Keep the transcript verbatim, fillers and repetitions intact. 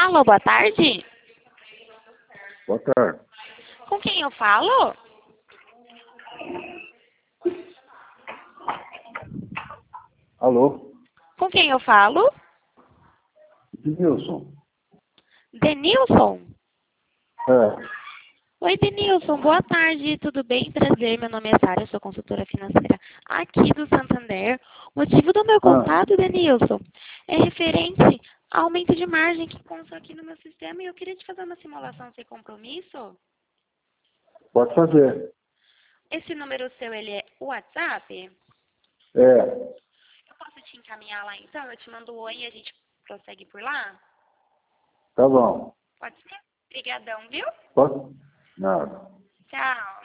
Alô, boa tarde. Boa tarde. Com quem eu falo? Alô? Com quem eu falo? Denilson. Denilson? É. Oi, Denilson. Boa tarde. Tudo bem? Prazer. Meu nome é Sara. Eu sou consultora financeira aqui do Santander. O motivo do meu Ah, contato, Denilson, é referente ao aumento de margem que consta aqui no meu sistema e eu queria te fazer uma simulação sem compromisso. pode fazer. Esse número seu, ele é o WhatsApp? É. Eu posso te encaminhar lá então? Eu te mando um oi e a gente prossegue por lá? Tá bom. Pode ser? Obrigadão, viu? Pode? Nada. Tchau.